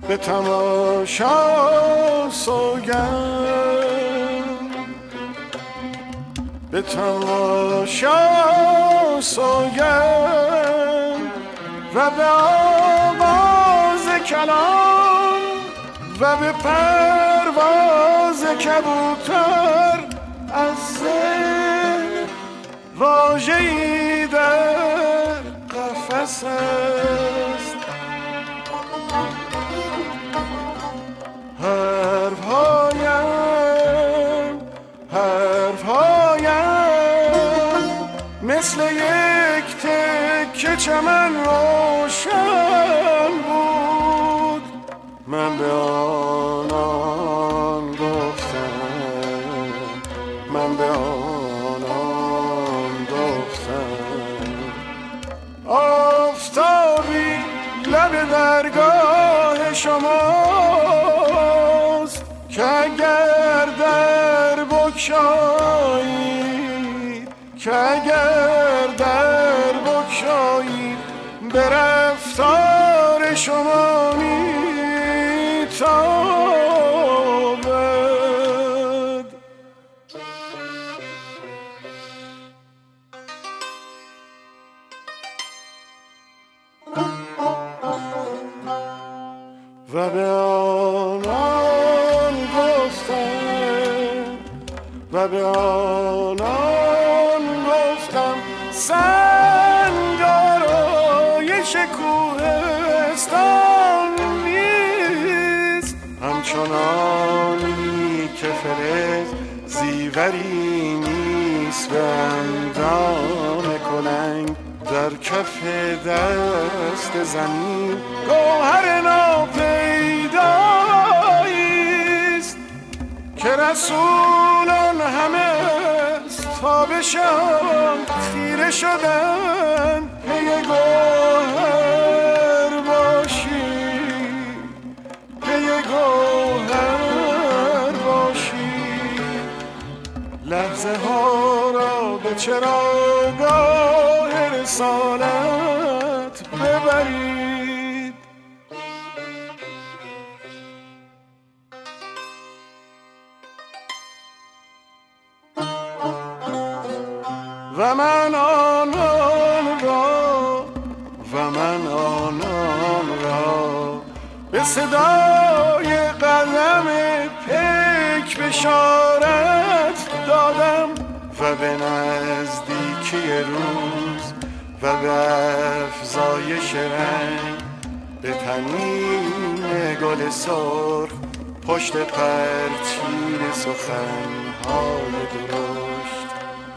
به تماشا سوگند، به تماشا سوگند و به آواز کلام و به پرواز کبوتر از ذهن واژه‌ای در قفس است. حرفهایم مثل یک تکه چمن روشن بود. من به آنان گفتم، من به آنان گفتم آفتابی لب درگاه شماست که اگر در بگشایید، که اگر در بگشایید به رفتار شما میتابد. و به آنان گفتم، و به آنان گفتم سنگارایش کوهستان نیست، همچنانی که فلز زیوری نیست به اندام کلنگ در کف دست زمین گوهر ناپیداییست که رسولان همه تابشان خیره شدن پی گوهر باشی، پی گوهر باشی. لحظه ها را به چراگاه رسالت ببرید. و من آنان را، و من آنان را به صدای قدم پیک بشارت دادم و به نزدیکی روز و به افزایش رنگ به تنین گل سرخ پشت پرچین سخنهای درشت.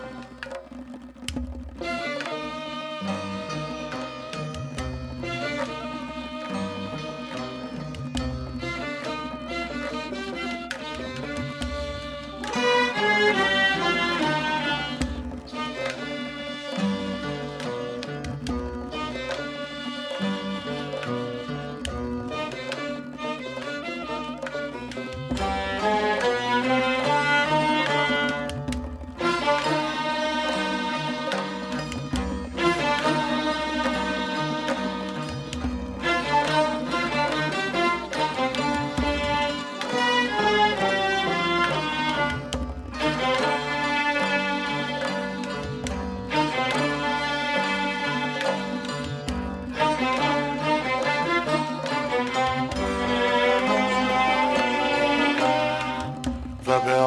و به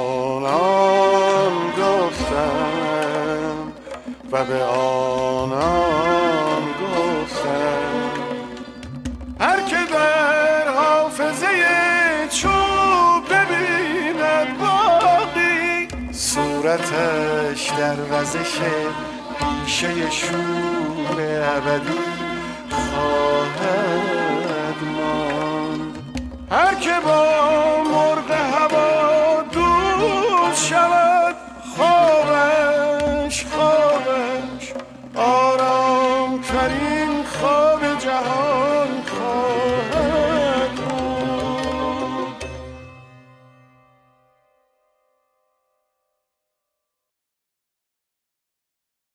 آنان گفتم، و به آنان گفتم هر که در حافظه چوب ببیند باقی صورتش در وزش پیشه شور ابدی خواهد ماند. هر که با